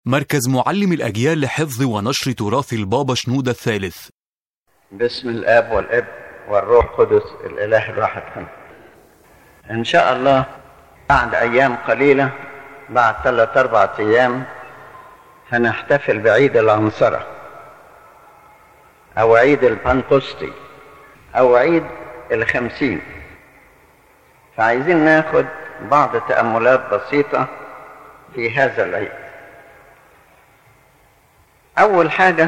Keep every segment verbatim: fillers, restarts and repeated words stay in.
مركز معلم الأجيال لحفظ ونشر تراث البابا شنودة الثالث. باسم الآب والابن والروح القدس الإله الواحد آمين. إن شاء الله بعد أيام قليلة، بعد ثلاث أربعة أيام، هنحتفل بعيد العنصرة أو عيد البنطسطي أو عيد الخمسين. فعايزين ناخد بعض تأملات بسيطة في هذا العيد. أول حاجة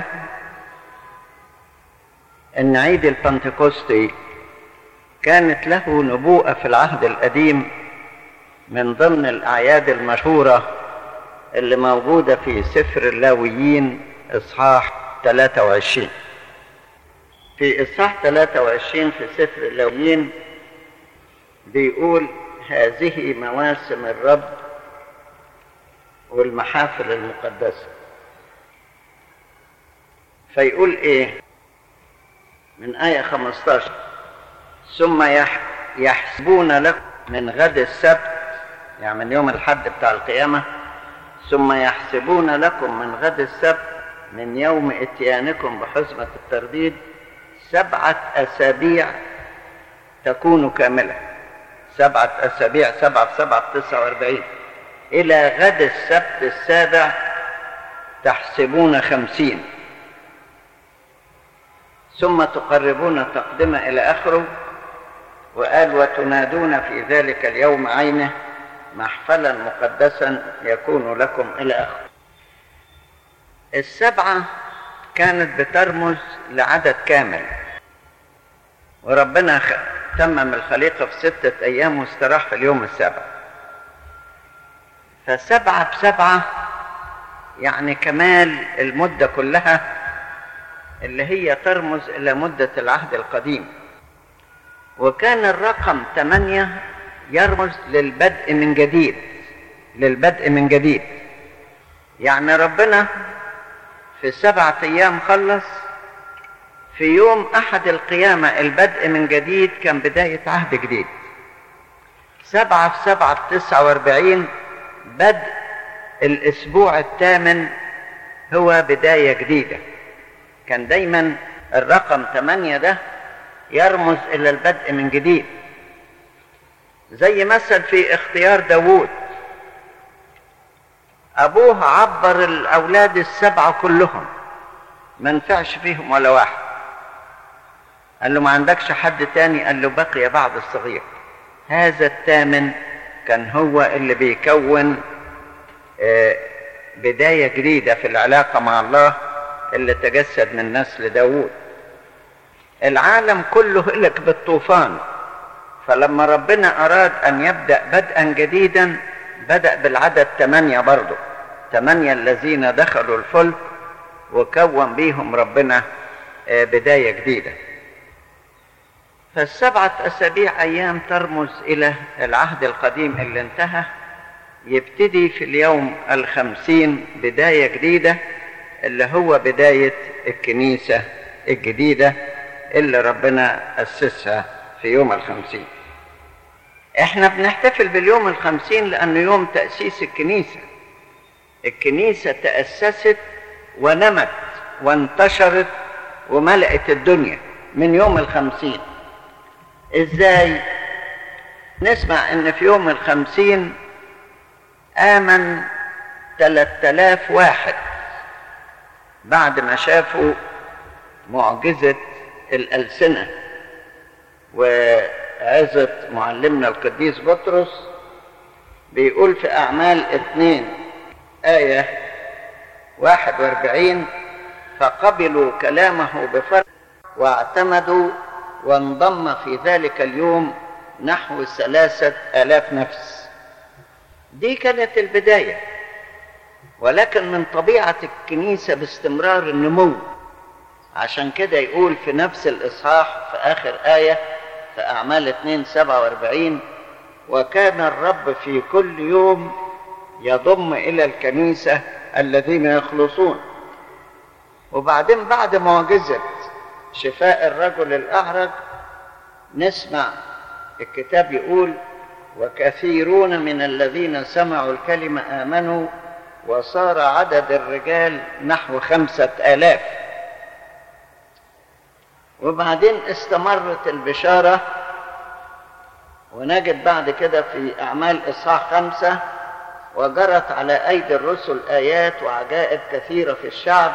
إن عيد البنتكوستي كانت له نبوءة في العهد القديم من ضمن الأعياد المشهورة اللي موجودة في سفر اللاويين إصحاح ثلاثة وعشرين. في إصحاح ثلاثة وعشرين في سفر اللاويين بيقول: هذه مواسم الرب والمحافل المقدسة. فيقول إيه من آية خمسة عشر: ثم يحسبون لكم من غد السبت، يعني من يوم الحد بتاع القيامة، ثم يحسبون لكم من غد السبت من يوم اتيانكم بحزمة الترديد سبعة أسابيع تكون كاملة. سبعة أسابيع، سبعة في سبعة تسعة وأربعين. إلى غد السبت السابع تحسبون خمسين، ثم تقربون تقدمة إلى آخره. وقال: وتنادون في ذلك اليوم عينه محفلا مقدسا يكون لكم إلى آخره. السبعة كانت بترمز لعدد كامل، وربنا تمم الخليقة في ستة أيام واستراح في اليوم السابع. فسبعة بسبعة يعني كمال المدة كلها، اللي هي ترمز إلى مدة العهد القديم. وكان الرقم ثمانية يرمز للبدء من جديد، للبدء من جديد. يعني ربنا في سبعة أيام خلص، في يوم أحد القيامة البدء من جديد كان بداية عهد جديد. سبعة في سبعة تسعة وأربعين بدء الأسبوع الثامن هو بداية جديدة. كان دايما الرقم ثمانية ده يرمز إلى البدء من جديد. زي مثل في اختيار داوود، أبوه عبر الأولاد السبعة كلهم، ما نفعش فيهم ولا واحد. قال له: ما عندكش حد تاني؟ قال له: بقي بعد الصغير. هذا الثامن كان هو اللي بيكون بداية جديدة في العلاقة مع الله اللي تجسد من نسل داوود. العالم كله هلك بالطوفان، فلما ربنا أراد أن يبدأ بدءا جديدا بدأ بالعدد ثمانية برضه، ثمانية الذين دخلوا الفلك وكون بيهم ربنا بداية جديدة. فالسبعة أسابيع أيام ترمز إلى العهد القديم اللي انتهى، يبتدي في اليوم الخمسين بداية جديدة اللي هو بداية الكنيسة الجديدة اللي ربنا أسسها في يوم الخمسين. احنا بنحتفل باليوم الخمسين لأنه يوم تأسيس الكنيسة. الكنيسة تأسست ونمت وانتشرت وملأت الدنيا من يوم الخمسين. ازاي؟ نسمع ان في يوم الخمسين آمن ثلاثة آلاف واحد بعد ما شافوا معجزة الألسنة وعظة معلمنا القديس بطرس. بيقول في أعمال اثنين آية واحد واربعين: فقبلوا كلامه بفرح واعتمدوا، وانضم في ذلك اليوم نحو ثلاثة آلاف نفس. دي كانت البداية، ولكن من طبيعة الكنيسة باستمرار النمو. عشان كده يقول في نفس الإصحاح في آخر آية في أعمال اثنين سبعة واربعين: وكان الرب في كل يوم يضم إلى الكنيسة الذين يخلصون. وبعدين بعد معجزة شفاء الرجل الأعرج نسمع الكتاب يقول: وكثيرون من الذين سمعوا الكلمة آمنوا، وصار عدد الرجال نحو خمسة آلاف. وبعدين استمرت البشارة، ونجد بعد كده في أعمال إصحاح خمسة: وجرت على أيدي الرسل آيات وعجائب كثيرة في الشعب،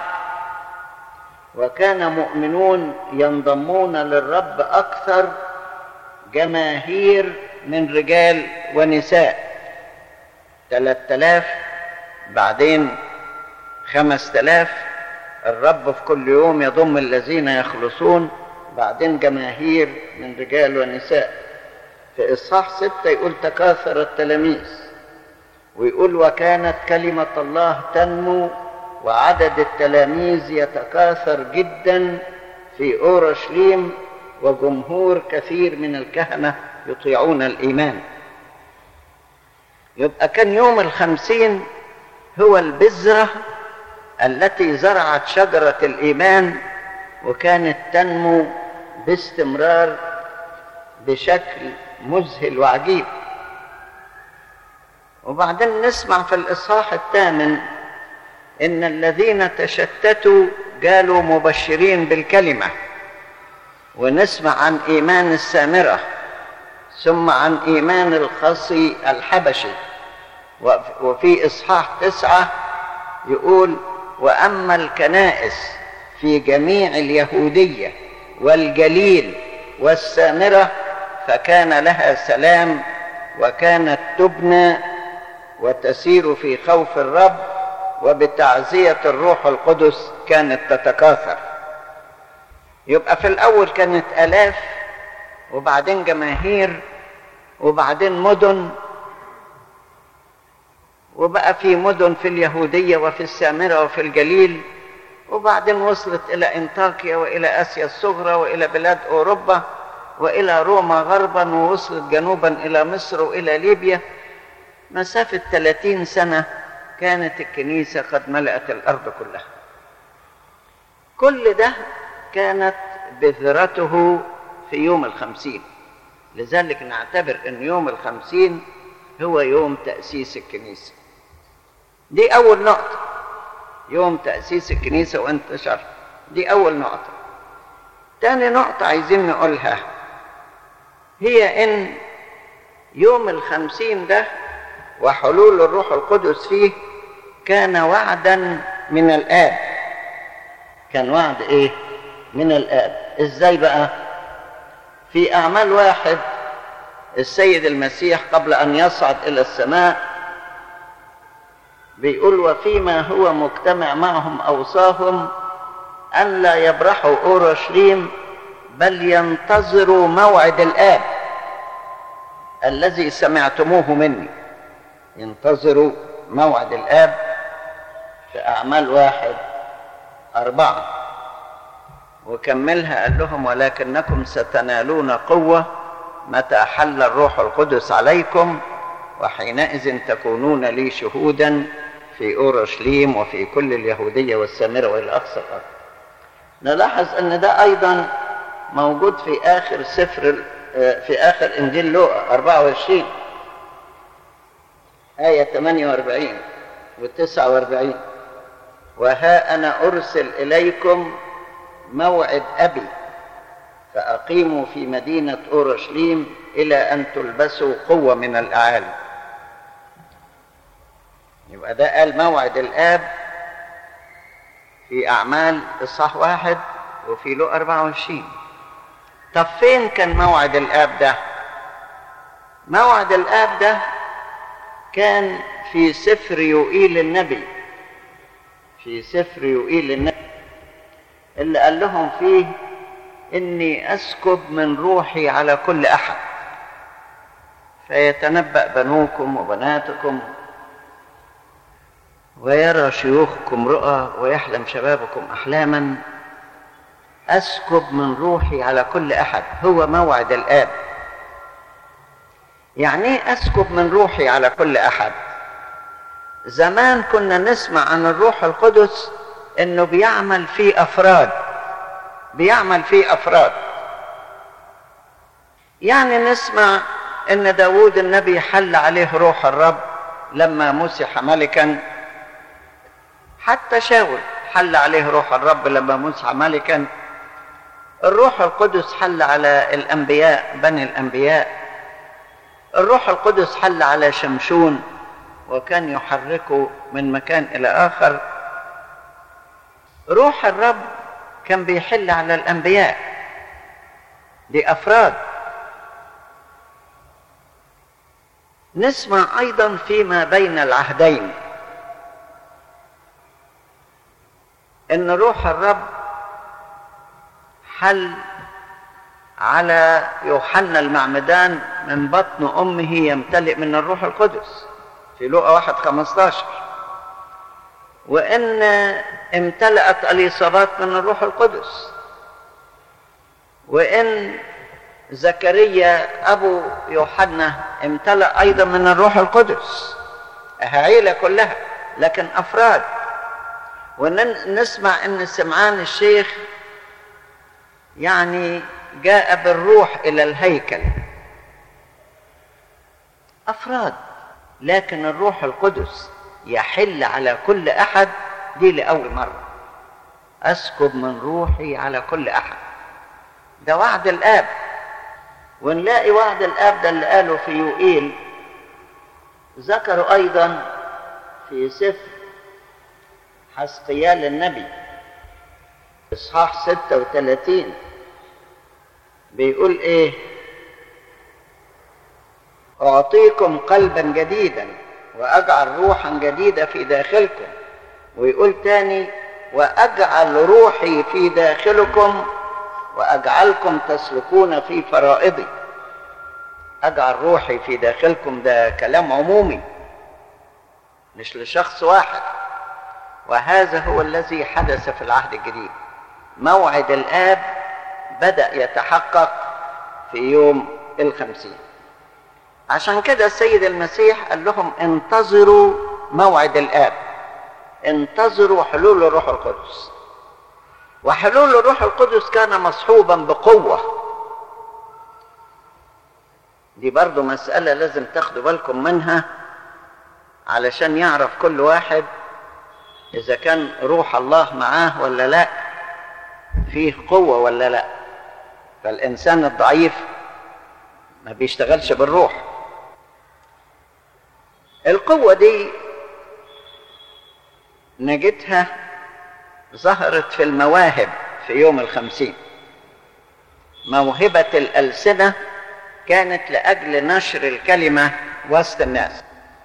وكان مؤمنون ينضمون للرب أكثر جماهير من رجال ونساء. ثلاثة آلاف، بعدين خمسة آلاف، الرب في كل يوم يضم الذين يخلصون، بعدين جماهير من رجال ونساء. في إصحاح ستة يقول: تكاثر التلاميذ، ويقول: وكانت كلمة الله تنمو وعدد التلاميذ يتكاثر جدا في أورشليم، وجمهور كثير من الكهنة يطيعون الإيمان. يبقى كان يوم الخمسين هو البذرة التي زرعت شجرة الإيمان، وكانت تنمو باستمرار بشكل مذهل وعجيب. وبعدين نسمع في الإصحاح الثامن إن الذين تشتتوا جالوا مبشرين بالكلمة، ونسمع عن إيمان السامرة، ثم عن إيمان الخصي الحبشي. وفي إصحاح تسعة يقول: وأما الكنائس في جميع اليهودية والجليل والسامرة فكان لها سلام، وكانت تبنى وتسير في خوف الرب، وبتعزية الروح القدس كانت تتكاثر. يبقى في الأول كانت آلاف، وبعدين جماهير، وبعدين مدن، وبقى في مدن في اليهودية وفي السامرة وفي الجليل، وبعدين وصلت إلى أنطاكيا وإلى آسيا الصغرى وإلى بلاد أوروبا وإلى روما غربا، ووصلت جنوبا إلى مصر وإلى ليبيا. مسافة ثلاثين سنة كانت الكنيسة قد ملأت الأرض كلها. كل ده كانت بذرته في يوم الخمسين. لذلك نعتبر أن يوم الخمسين هو يوم تأسيس الكنيسة. دي أول نقطة، يوم تأسيس الكنيسة وانتشار. دي أول نقطة. تاني نقطة عايزين نقولها هي إن يوم الخمسين ده وحلول الروح القدس فيه كان وعدا من الآب. كان وعد إيه؟ من الآب. إزاي بقى؟ في أعمال واحد السيد المسيح قبل أن يصعد إلى السماء بيقول: وفيما هو مجتمع معهم أوصاهم أن لا يبرحوا أورشليم بل ينتظروا موعد الآب الذي سمعتموه مني. ينتظروا موعد الآب في أعمال واحد أربعة. وكملها قال لهم: ولكنكم ستنالون قوة متى حل الروح القدس عليكم، وحينئذ تكونون لي شهودا في أورشليم وفي كل اليهودية والسامرة وإلى أقصى الأرض. نلاحظ أن ده أيضا موجود في آخر سفر في آخر إنجيل لوقا أربعة وعشرين آية ثمانية وأربعين وتسعة وأربعين: وها أنا أرسل إليكم موعد أبي فأقيموا في مدينة أورشليم إلى أن تلبسوا قوة من الأعالي. يبقى ده قال موعد الآب في أعمال إصحاح واحد وفي لوقا أربعة وعشرين. طب فين كان موعد الآب ده؟ موعد الآب ده كان في سفر يوئيل النبي، في سفر يوئيل النبي اللي قال لهم فيه: إني أسكب من روحي على كل أحد فيتنبأ بنوكم وبناتكم ويرى شيوخكم رؤى ويحلم شبابكم أحلاما. أسكب من روحي على كل أحد هو موعد الآب. يعني إيه أسكب من روحي على كل أحد؟ زمان كنا نسمع عن الروح القدس إنه بيعمل في أفراد، بيعمل في أفراد. يعني نسمع إن داود النبي حل عليه روح الرب لما مسح ملكا، حتى شاول حل عليه روح الرب لما مسح ملكا. الروح القدس حل على الأنبياء، بني الأنبياء. الروح القدس حل على شمشون وكان يحركه من مكان إلى آخر. روح الرب كان بيحل على الأنبياء، دي أفراد. نسمع أيضا فيما بين العهدين إن روح الرب حل على يوحنا المعمدان من بطن أمه يمتلئ من الروح القدس في لوقا واحد خمستاشر، وإن امتلأت اليصابات من الروح القدس، وإن زكريا أبو يوحنا امتلأ أيضا من الروح القدس. عيلة كلها لكن أفراد. ونسمع أن سمعان الشيخ يعني جاء بالروح إلى الهيكل. أفراد، لكن الروح القدس يحل على كل أحد. دي لأول مرة، أسكب من روحي على كل أحد. ده وعد الآب. ونلاقي وعد الآب ده اللي قاله في يوئيل ذكروا أيضا في سفر حزقيال النبي إصحاح ستة وثلاثين. بيقول إيه؟ أعطيكم قلبا جديدا وأجعل روحا جديدة في داخلكم. ويقول تاني وأجعل روحي في داخلكم وأجعلكم تسلكون في فرائضي. أجعل روحي في داخلكم ده كلام عمومي مش لشخص واحد. وهذا هو الذي حدث في العهد الجديد. موعد الآب بدأ يتحقق في يوم الخمسين. عشان كده السيد المسيح قال لهم انتظروا موعد الآب، انتظروا حلول الروح القدس. وحلول الروح القدس كان مصحوبا بقوة. دي برضو مسألة لازم تاخدوا بالكم منها علشان يعرف كل واحد إذا كان روح الله معاه ولا لا، فيه قوة ولا لا. فالإنسان الضعيف ما بيشتغلش بالروح. القوة دي نجدها ظهرت في المواهب في يوم الخمسين. موهبة الألسنة كانت لأجل نشر الكلمة وسط الناس.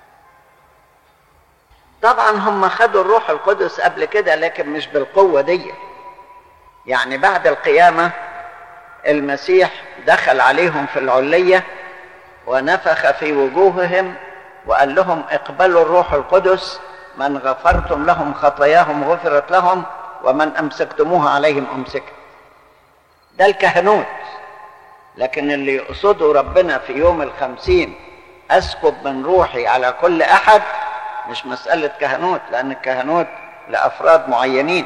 طبعا هم خدوا الروح القدس قبل كده لكن مش بالقوة دي. يعني بعد القيامة المسيح دخل عليهم في العلية ونفخ في وجوههم وقال لهم اقبلوا الروح القدس، من غفرتم لهم خطاياهم غفرت لهم ومن أمسكتموها عليهم أمسكت. ده الكهنوت. لكن اللي يقصده ربنا في يوم الخمسين أسكب من روحي على كل أحد مش مسألة كهنوت، لأن الكهنوت لأفراد معينين،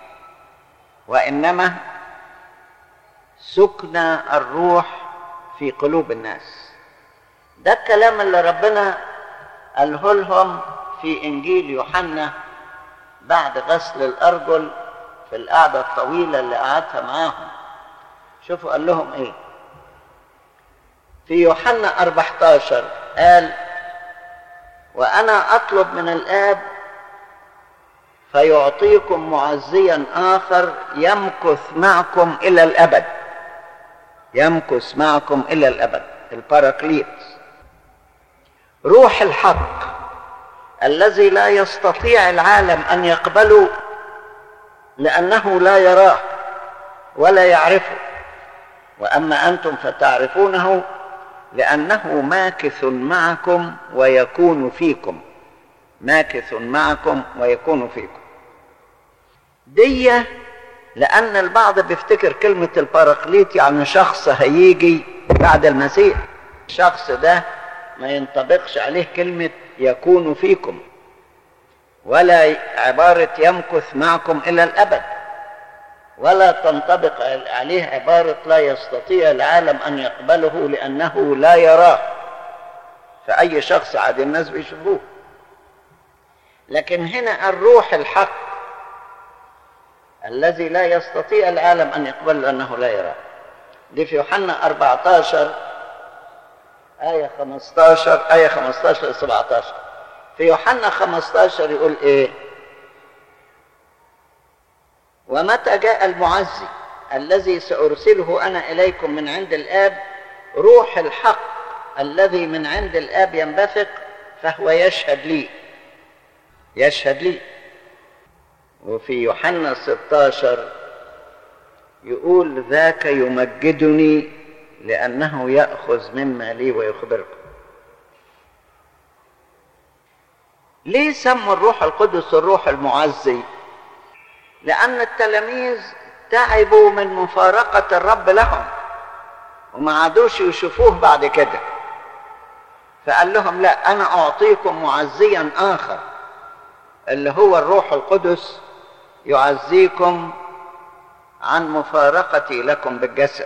وإنما سكن الروح في قلوب الناس. ده الكلام اللي ربنا قاله لهم في إنجيل يوحنا بعد غسل الأرجل في القعدة الطويلة اللي قعدتها معاهم. شوفوا قال لهم إيه في يوحنا أربعتاشر. قال وأنا أطلب من الآب فيعطيكم معزيا آخر يمكث معكم إلى الأبد. يمكث معكم إلى الأبد، الباراكليت، روح الحق الذي لا يستطيع العالم أن يقبله لأنه لا يراه ولا يعرفه، وأما أنتم فتعرفونه لأنه ماكث معكم ويكون فيكم. ماكث معكم ويكون فيكم دي لأن البعض بيفتكر كلمة الباراكليت يعني شخص هيجي بعد المسيح. الشخص ده ما ينطبقش عليه كلمة يكون فيكم ولا عبارة يمكث معكم إلى الأبد، ولا تنطبق عليه عبارة لا يستطيع العالم أن يقبله لأنه لا يراه. فأي شخص عادي الناس بيشوفوه. لكن هنا الروح الحق الذي لا يستطيع العالم أن يقبل لأنه لا يرى. دي في يوحنا أربعة عشر آية خمسة عشر آية خمسة عشر إلى سبعة عشر. في يوحنا خمسة عشر يقول إيه؟ ومتى جاء المعزي الذي سأرسله أنا إليكم من عند الآب، روح الحق الذي من عند الآب ينبثق، فهو يشهد لي يشهد لي. وفي يوحنا ستة عشر يقول ذاك يمجدني لأنه يأخذ مما لي ويخبركم. ليه سموا الروح القدس الروح المعزي؟ لأن التلاميذ تعبوا من مفارقة الرب لهم وما عادوش يشوفوه بعد كده، فقال لهم لا، أنا أعطيكم معزيا آخر اللي هو الروح القدس يعزيكم عن مفارقتي لكم بالجسد،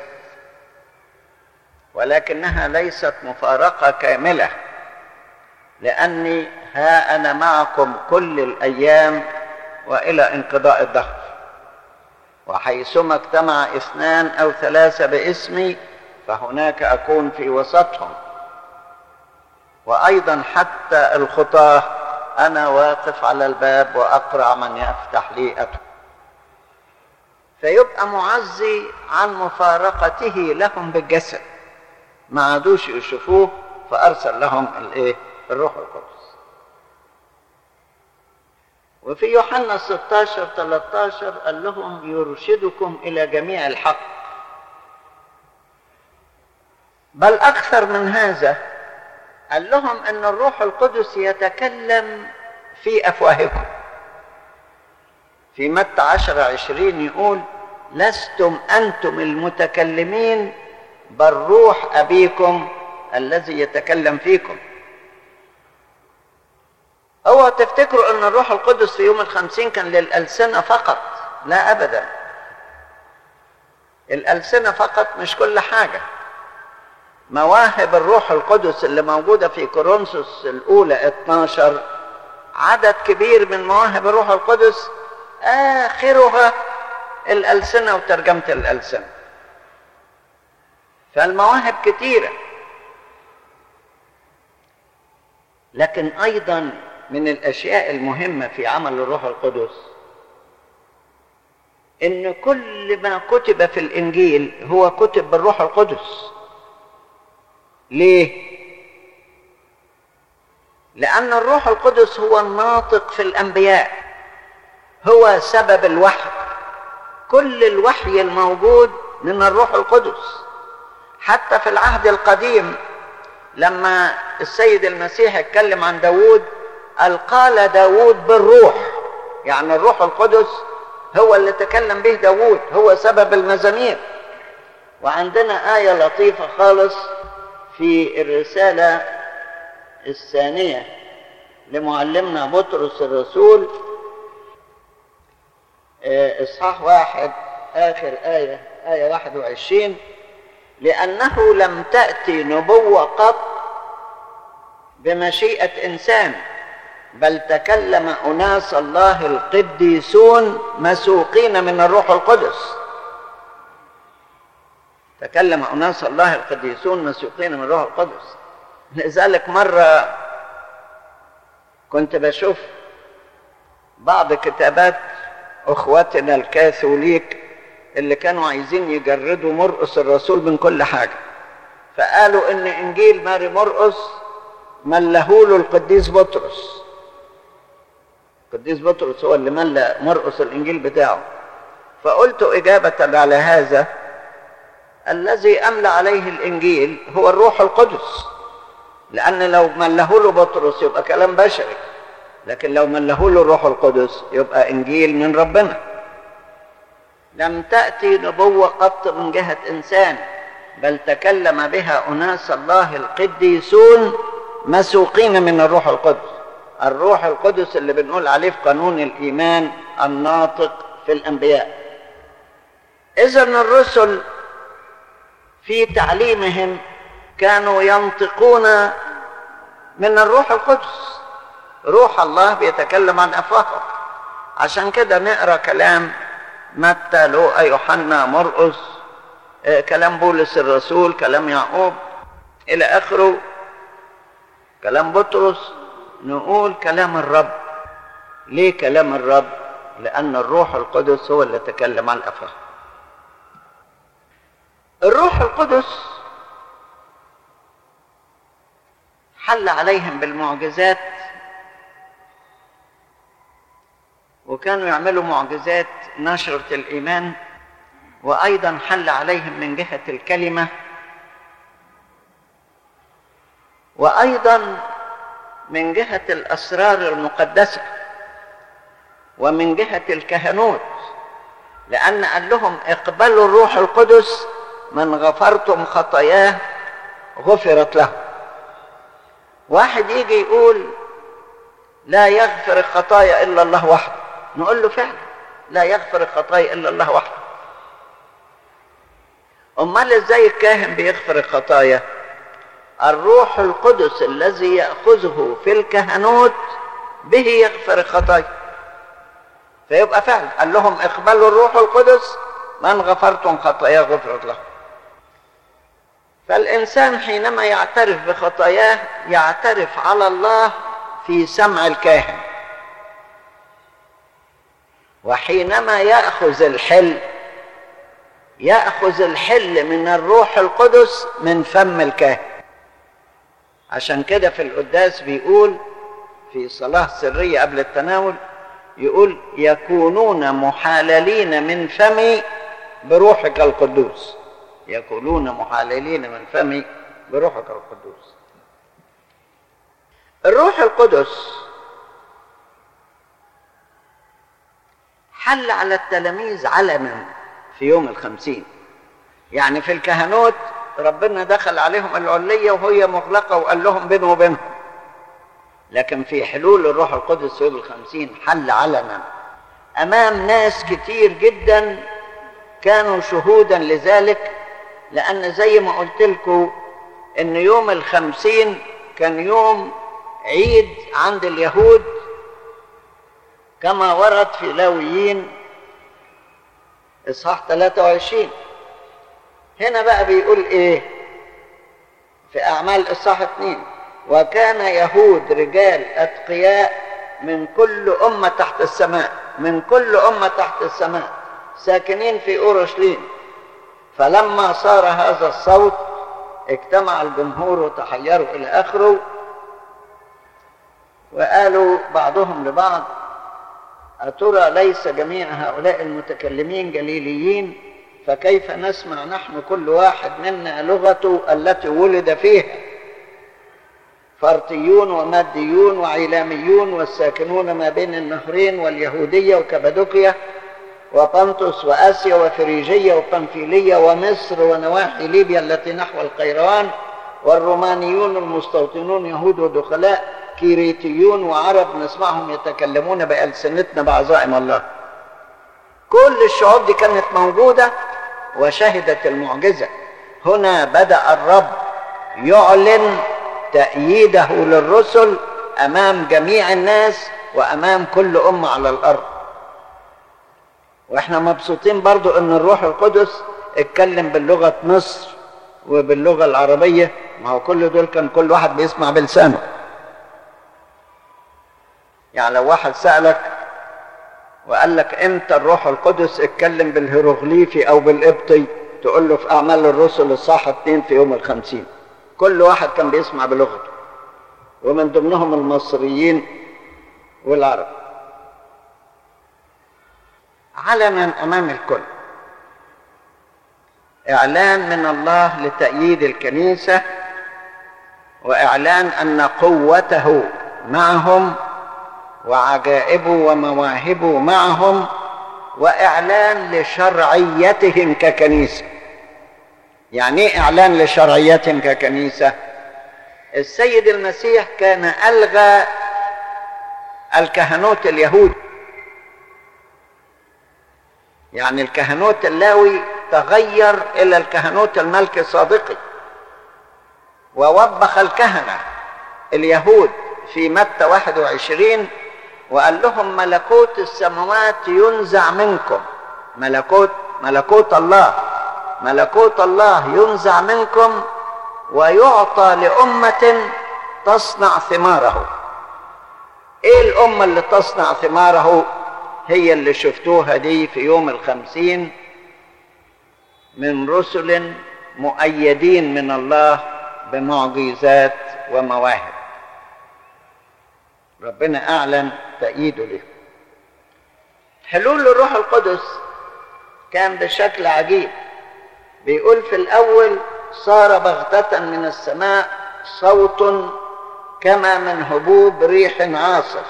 ولكنها ليست مفارقة كاملة، لأني ها أنا معكم كل الأيام وإلى انقضاء الدهر، وحيثما اجتمع اثنان أو ثلاثة باسمي فهناك أكون في وسطهم، وأيضا حتى الخطاة أنا واقف على الباب وأقرع من يفتح لي أدخل. فيبقى معزي عن مفارقته لهم بالجسد، ما عادوش يشوفوه فأرسل لهم الإيه؟ الروح القدس. وفي يوحنا ستة عشر ثلاثة عشر قال لهم يرشدكم إلى جميع الحق، بل أكثر من هذا قال لهم أن الروح القدس يتكلم في أفواهكم. في متى عشرة عشرين يقول لستم أنتم المتكلمين بل روح أبيكم الذي يتكلم فيكم. اوعوا تفتكروا ان الروح القدس في يوم الخمسين كان للألسنة فقط، لا أبدا، الألسنة فقط مش كل حاجة. مواهب الروح القدس اللي موجودة في كورنثوس الأولى اثناشر عدد كبير من مواهب الروح القدس آخرها الألسنة وترجمة الألسنة، فالمواهب كتيرة. لكن أيضا من الأشياء المهمة في عمل الروح القدس إن كل ما كتب في الإنجيل هو كتب بالروح القدس. ليه؟ لأن الروح القدس هو الناطق في الأنبياء، هو سبب الوحي. كل الوحي الموجود من الروح القدس. حتى في العهد القديم لما السيد المسيح اتكلم عن داود قال قال داود بالروح، يعني الروح القدس هو اللي تكلم به داود، هو سبب المزامير. وعندنا آية لطيفة خالص في الرسالة الثانية لمعلمنا بطرس الرسول، إصحاح واحد آخر آية آية واحد وعشرين، لأنه لم تأتي نبوة قط بمشيئة إنسان بل تكلم أناس الله القديسون مسوقين من الروح القدس. تكلم أناس الله القديسون مسوقين من الروح القدس. لذلك مرة كنت بشوف بعض كتابات أخواتنا الكاثوليك اللي كانوا عايزين يجردوا مرقس الرسول من كل حاجة، فقالوا إن إنجيل ماري مرقس ملهوله القديس بطرس. القديس بطرس هو اللي ملى مرقس الإنجيل بتاعه. فقلت إجابة على هذا الذي أملى عليه الإنجيل هو الروح القدس، لأن لو ملهوله بطرس يبقى كلام بشري، لكن لو ملهوله الروح القدس يبقى إنجيل من ربنا. لم تأتي نبوة قط من جهة إنسان بل تكلم بها أناس الله القديسون مسوقين من الروح القدس. الروح القدس اللي بنقول عليه في قانون الإيمان الناطق في الأنبياء. إذن الرسل في تعليمهم كانوا ينطقون من الروح القدس، روح الله بيتكلم عن أفواههم. عشان كده نقرأ كلام متى، لوقا، يوحنا، مرقس، كلام بولس الرسول، كلام يعقوب إلى آخره، كلام بطرس، نقول كلام الرب. ليه كلام الرب؟ لأن الروح القدس هو اللي تكلم عن الأفواه. الروح القدس حل عليهم بالمعجزات، وكانوا يعملوا معجزات نشرة الإيمان، وأيضا حل عليهم من جهة الكلمة، وأيضا من جهة الأسرار المقدسة، ومن جهة الكهنوت، لأن قال لهم اقبلوا الروح القدس، من غفرتم خطاياه غفرت له. واحد يجي يقول لا يغفر الخطايا إلا الله وحده، نقول له فعلا لا يغفر الخطايا إلا الله وحده. أمال إزاي الكاهن بيغفر الخطايا؟ الروح القدس الذي يأخذه في الكهنوت به يغفر الخطايا. فيبقى فعلا قال لهم اقبلوا الروح القدس، من غفرتم خطاياه غفرت له. فالإنسان حينما يعترف بخطاياه يعترف على الله في سمع الكاهن، وحينما يأخذ الحل يأخذ الحل من الروح القدس من فم الكاهن. عشان كده في القداس بيقول في صلاة سرية قبل التناول، يقول يكونون محاللين من فمي بروحك القدوس، يكونون محاللين من فمي بروحك القدوس. الروح القدس حل على التلاميذ علنا في يوم الخمسين. يعني في الكهنوت ربنا دخل عليهم العلية وهي مغلقة وقال لهم بينه وبينهم، لكن في حلول الروح القدس في يوم الخمسين حل علنا أمام ناس كتير جدا كانوا شهودا لذلك. لأن زي ما قلت لكم إن يوم الخمسين كان يوم عيد عند اليهود كما ورد في لاويين إصحاح ثلاثة وعشرين. هنا بقى بيقول إيه في أعمال إصحاح اثنين؟ وكان يهود رجال أتقياء من كل أمة تحت السماء، من كل أمة تحت السماء ساكنين في أورشليم. فلما صار هذا الصوت اجتمع الجمهور وتحيروا إلى آخره، وقالوا بعضهم لبعض أترى ليس جميع هؤلاء المتكلمين جليليين؟ فكيف نسمع نحن كل واحد منا لغته التي ولد فيها؟ فارتيون وماديون وعيلاميون والساكنون ما بين النهرين واليهودية وكبادوكيا وبنطس وآسيا وفريجية وبنفيلية ومصر ونواحي ليبيا التي نحو القيروان، والرومانيون المستوطنون يهود ودخلاء، كيريتيون وعرب نسمعهم يتكلمون بألسنتنا بعظائم الله. كل الشعوب دي كانت موجودة وشهدت المعجزة. هنا بدأ الرب يعلن تأييده للرسل أمام جميع الناس وأمام كل أمة على الأرض. وإحنا مبسوطين برضو أن الروح القدس اتكلم باللغة مصر وباللغة العربية، ما هو كل دول كان كل واحد بيسمع بلسانه. يعني لو واحد سألك وقال لك امتى الروح القدس اتكلم بالهيروغليفي او بالقبطي، تقول له في اعمال الرسل الصح اتنين في يوم الخمسين. كل واحد كان بيسمع بلغته، ومن ضمنهم المصريين والعرب. علنا امام الكل، اعلان من الله لتأييد الكنيسة، واعلان ان قوته معهم وعجائبه ومواهبه معهم، واعلان لشرعيتهم ككنيسة. يعني ايه اعلان لشرعيتهم ككنيسة؟ السيد المسيح كان الغى الكهنوت اليهودي، يعني الكهنوت اللاوي تغير الى الكهنوت الملكي الصادقي، ووبخ الكهنة اليهود في متى واحد وعشرين وقال لهم ملكوت السماوات ينزع منكم، ملكوت ملكوت الله ملكوت الله ينزع منكم ويعطى لأمة تصنع ثماره. ايه الأمة اللي تصنع ثماره؟ هي اللي شفتوها دي في يوم الخمسين من رسل مؤيدين من الله بمعجزات ومواهب. ربنا أعلن تأييده له. حلول الروح القدس كان بشكل عجيب. بيقول في الأول صار بغتة من السماء صوت كما من هبوب ريح عاصف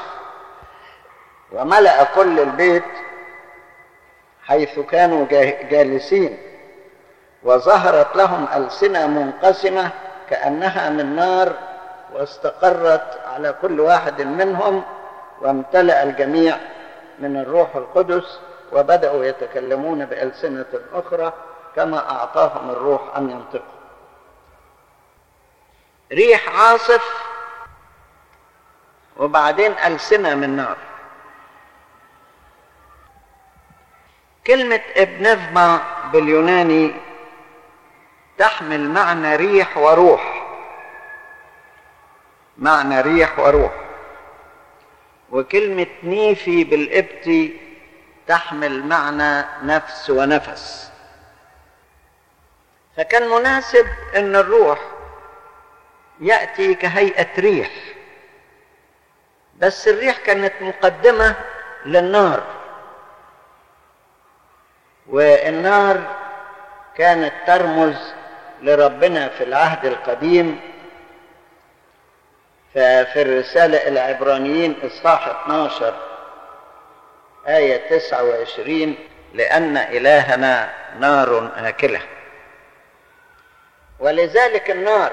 وملأ كل البيت حيث كانوا جالسين، وظهرت لهم ألسنة منقسمة كأنها من نار واستقرت على كل واحد منهم، وامتلأ الجميع من الروح القدس وبدأوا يتكلمون بألسنة أخرى كما أعطاهم الروح أن ينطقوا. ريح عاصف وبعدين ألسنة من نار. كلمة ابنفما باليوناني تحمل معنى ريح وروح، معنى ريح وروح. وكلمة نيفي بالقبطي تحمل معنى نفس ونفس. فكان مناسب ان الروح يأتي كهيئة ريح، بس الريح كانت مقدمة للنار، والنار كانت ترمز لربنا في العهد القديم. ففي الرسالة العبرانيين إصحاح اثناشر آية تسعة وعشرين لأن إلهنا نار آكلة. ولذلك النار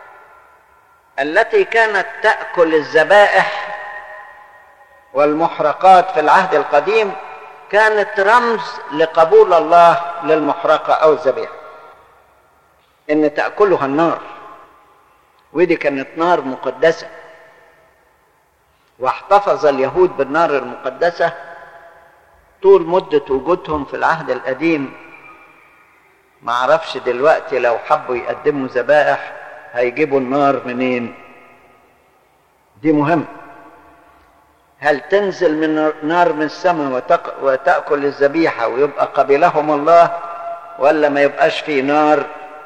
التي كانت تأكل الذبائح والمحرقات في العهد القديم كانت رمز لقبول الله للمحرقة أو الذبيحة، إن تأكلها النار. ودي كانت نار مقدسة، واحتفظ اليهود بالنار المقدسة طول مدة وجودهم في العهد القديم. ما عرفش دلوقتي لو حبوا يقدموا ذبائح هيجيبوا النار منين؟ دي مهم. هل تنزل من نار من السماء وتأكل الذبيحة ويبقى قبلهم الله، ولا ما يبقاش في نار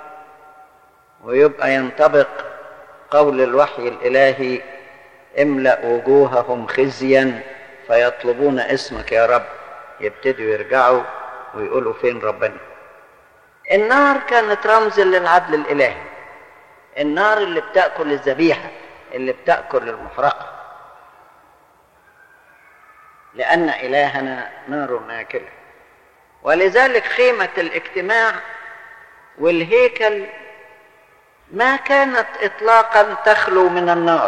ويبقى ينطبق قول الوحي الإلهي املأ وجوههم خزيا فيطلبون اسمك يا رب، يبتدوا يرجعوا ويقولوا فين ربنا. النار كانت رمز للعدل الإلهي، النار اللي بتأكل الذبيحة، اللي بتأكل المحرقة، لأن إلهنا نار آكلة. ولذلك خيمة الاجتماع والهيكل ما كانت إطلاقا تخلو من النار.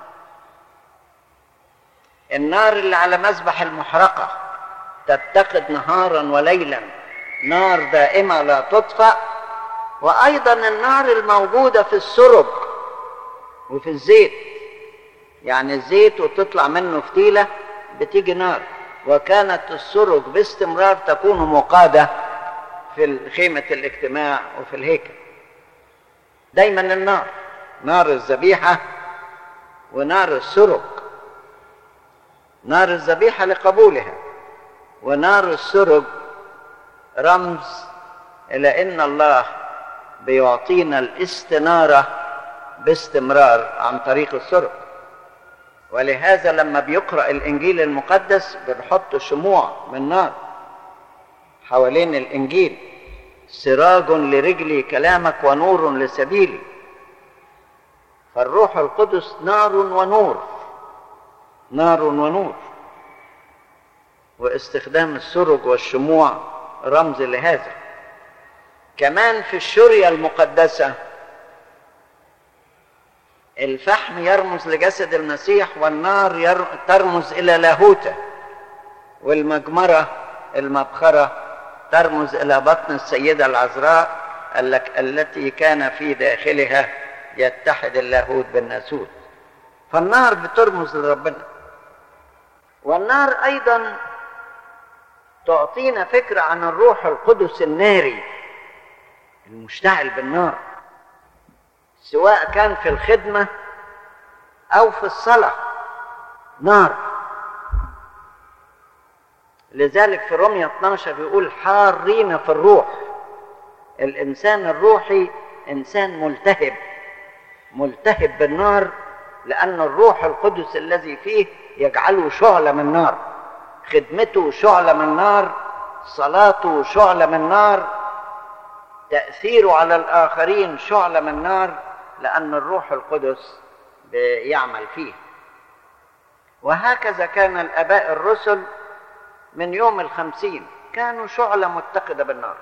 النار اللي على مذبح المحرقة تتقد نهارا وليلا، نار دائمة لا تطفأ. وأيضا النار الموجودة في السرج وفي الزيت، يعني الزيت وتطلع منه فتيلة بتيجي نار، وكانت السرج باستمرار تكون مقادة في خيمة الاجتماع وفي الهيكل. دايما النار، نار الذبيحة ونار السرج، نار الذبيحة لقبولها، ونار السرج رمز إلى إن الله بيعطينا الاستنارة باستمرار عن طريق السرج. ولهذا لما بيقرأ الإنجيل المقدس بنحط شموع من نار حوالين الإنجيل، سراج لرجلي كلامك ونور لسبيلي. فالروح القدس نار ونور، نار ونور. واستخدام السرج والشموع رمز لهذا. كمان في الشرية المقدسة الفحم يرمز لجسد المسيح، والنار ترمز إلى لاهوته، والمجمرة المبخرة ترمز إلى بطن السيدة العذراء التي كان في داخلها يتحد اللاهوت بالناسوت. فالنار بترمز لربنا. والنار أيضا تعطينا فكرة عن الروح القدس الناري المشتعل بالنار، سواء كان في الخدمة أو في الصلاة نار. لذلك في رومية اثناشر يقول حارين في الروح. الإنسان الروحي إنسان ملتهب ملتهب بالنار، لأن الروح القدس الذي فيه يجعله شعلة من نار، خدمته شعلة من نار، صلاته شعلة من نار، تأثيره على الآخرين شعلة من نار، لأن الروح القدس يعمل فيه. وهكذا كان الآباء الرسل من يوم الخمسين كانوا شعلة متقدة بالنار،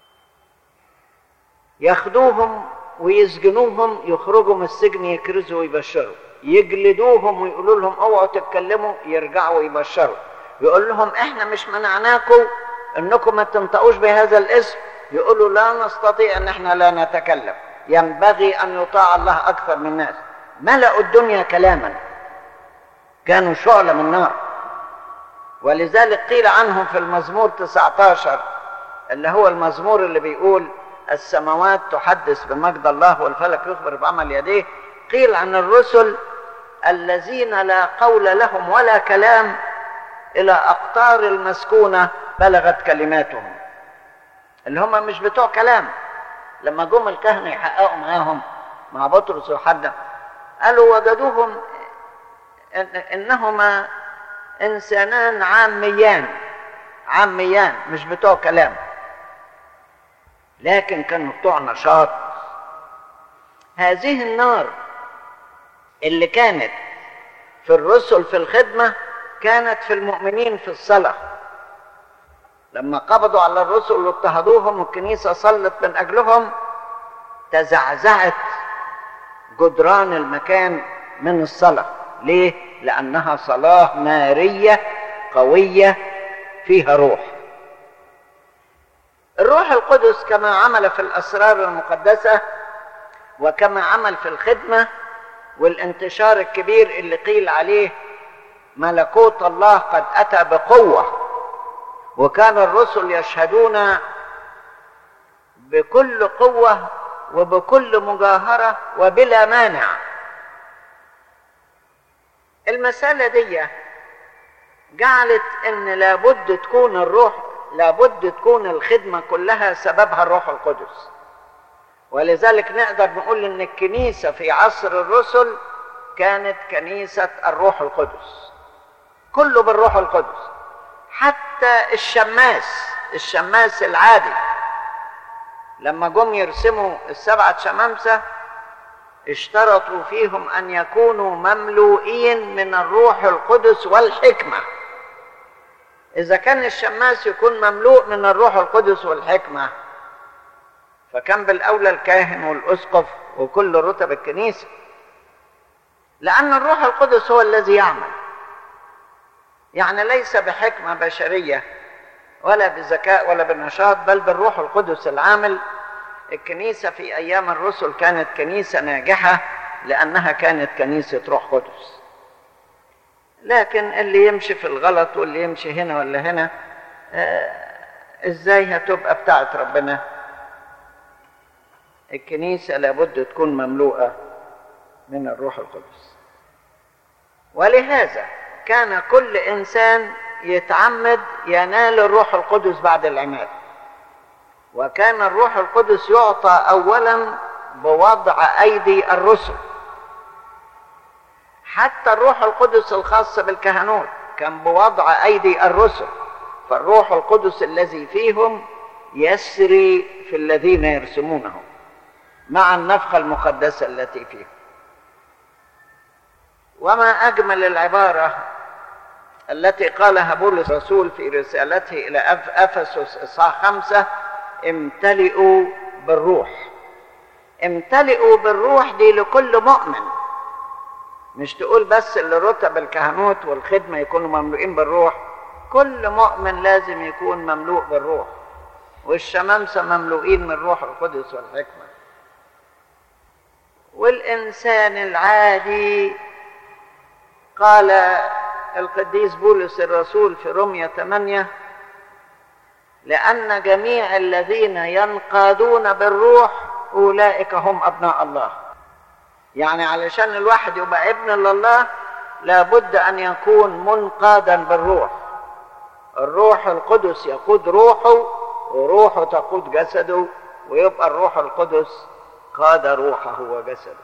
ياخدوهم ويسجنوهم، يخرجوا من السجن يكرزوا ويبشروا، يجلدوهم ويقولوا لهم اوعوا تتكلموا، يرجعوا يبشروا، يقول لهم احنا مش منعناكم انكم ما تنطقوش بهذا الاسم، يقولوا لا نستطيع ان احنا لا نتكلم، ينبغي ان يطاع الله اكثر من الناس. ملأوا الدنيا كلاما، كانوا شعلة من نار. ولذلك قيل عنهم في المزمور تسعة عشر اللي هو المزمور اللي بيقول السماوات تحدث بمجد الله والفلك يخبر بعمل يديه، قيل عن الرسل الذين لا قول لهم ولا كلام إلى أقطار المسكونة بلغت كلماتهم، اللي هم مش بتوع كلام. لما جم الكهنة يحققوا معاهم مع بطرس وحنا قالوا وجدوهم إن إنهما إنسانان عاميان عاميان مش بتوع كلام، لكن كانوا بتوع نشاط. هذه النار اللي كانت في الرسل في الخدمة كانت في المؤمنين في الصلاة. لما قبضوا على الرسل واضطهدوهم والكنيسة صلت من أجلهم، تزعزعت جدران المكان من الصلاة. ليه؟ لأنها صلاة نارية قوية فيها روح. الروح القدس كما عمل في الأسرار المقدسة وكما عمل في الخدمة والانتشار الكبير اللي قيل عليه ملكوت الله قد أتى بقوة، وكان الرسل يشهدون بكل قوة وبكل مجاهرة وبلا مانع. المسألة دي جعلت ان لابد تكون الروح لابد تكون الخدمة كلها سببها الروح القدس. ولذلك نقدر نقول ان الكنيسة في عصر الرسل كانت كنيسة الروح القدس، كله بالروح القدس. حتى الشماس الشماس العادي لما جم يرسموا السبعة شمامسة اشترطوا فيهم ان يكونوا مملوئين من الروح القدس والحكمة. اذا كان الشماس يكون مملوء من الروح القدس والحكمة، فكان بالاولى الكاهن والاسقف وكل رتب الكنيسة، لان الروح القدس هو الذي يعمل، يعني ليس بحكمة بشرية ولا بذكاء ولا بنشاط، بل بالروح القدس العامل. الكنيسة في أيام الرسل كانت كنيسة ناجحة لأنها كانت كنيسة روح قدس. لكن اللي يمشي في الغلط واللي يمشي هنا ولا هنا، آه إزاي هتبقى بتاعت ربنا؟ الكنيسة لابد تكون مملوءة من الروح القدس. ولهذا كان كل إنسان يتعمد ينال الروح القدس بعد العماد، وكان الروح القدس يعطى أولا بوضع أيدي الرسل. حتى الروح القدس الخاص بالكهنوت كان بوضع أيدي الرسل، فالروح القدس الذي فيهم يسري في الذين يرسمونه مع النفخة المقدسة التي فيهم. وما أجمل العبارة التي قالها بولس الرسول في رسالته إلى أفسس إصحاح خمسة: امتلئوا بالروح. امتلئوا بالروح دي لكل مؤمن، مش تقول بس اللي رتب الكهنوت والخدمة يكونوا مملوئين بالروح، كل مؤمن لازم يكون مملوء بالروح، والشمامسة مملوئين من الروح القدس والحكمة. والإنسان العادي قال القديس بولس الرسول في رومية ثمانية: لأن جميع الذين ينقادون بالروح أولئك هم أبناء الله. يعني علشان الواحد يبقى ابن لله لابد أن يكون منقادا بالروح. الروح القدس يقود روحه، وروحه تقود جسده، ويبقى الروح القدس قاد روحه وجسده.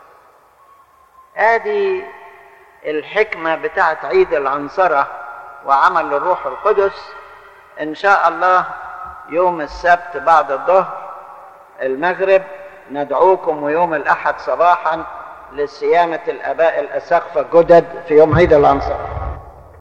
هذه الحكمة بتاعت عيد العنصرة وعمل الروح القدس. إن شاء الله يوم السبت بعد الظهر المغرب ندعوكم، ويوم الأحد صباحا لصيانة الآباء الأساقفة الجدد في يوم عيد العنصرة.